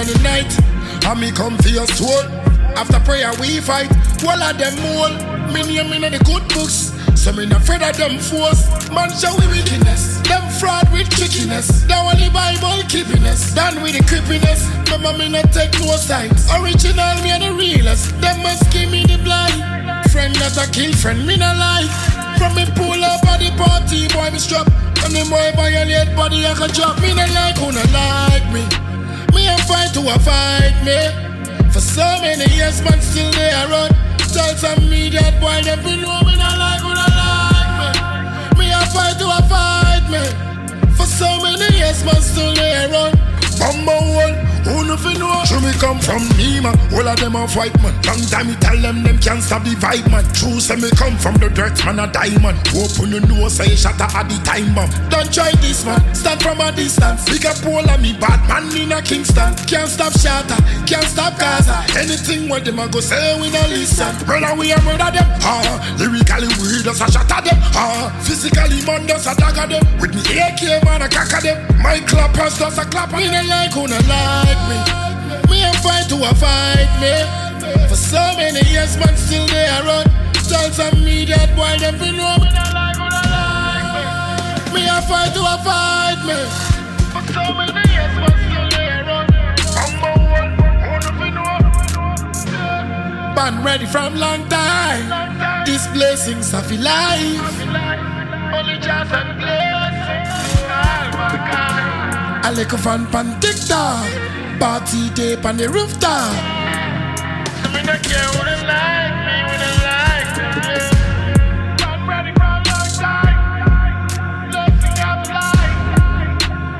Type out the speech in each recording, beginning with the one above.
of the night, and me come for your soul. After prayer we fight, all of them all. Me name in the good books, so me not afraid of them force. Man show we wickedness, them fraud with trickiness. The only Bible keeping us, done with the creepiness. Remember me not take no sides, original me and the realest. Them must give me the blind. Friend that a kill friend, me not lie. From me pull up at the party, boy me strap. And the boy violate body I can drop. Me not like who not like me. Me a fight to a fight me. For so many years man still there run. Tell some media boy them be know me not like who not like me. Me a fight to a fight me. For so many years man still there run. Bumbo one, who no fi know? True me come from Nima, all of them a fight man. Long time me tell them can't stop the vibe man. True say me come from the dirt man a diamond. Open the nose say shatter at the time bomb. Don't try this man, stand from a distance. Big up all of me bad man in a Kingston. Can't stop shatter, can't stop Gaza. Anything where them a go say we no listen. Brother we a murder them, lyrically we just a shatter them, physically man just a dagger them. With me AK man a cacker them. My clappers just a clap. Me not like who not like me. Me a fight to a fight me. For so many years man still there run. Tell some media boy them be know me not like who not like me. Me a fight to a fight me. For so many years man still there run. Number one, who no fi know? Band ready from long time. These blessings of life. Only just and blessings. Oh my God. I like a fan pan TikTok. Party day on the rooftop. So me not care who they like me, who they like me. I'm ready for a long time. Blessing of life.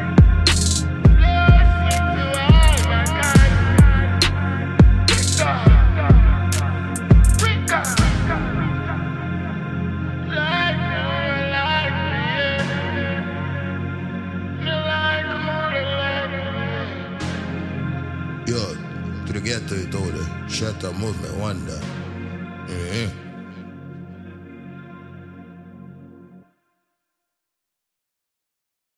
Blessing to all mankind. TikTok. Like me, like me. Yo, to the ghetto you told her, shut up, movement, wonder.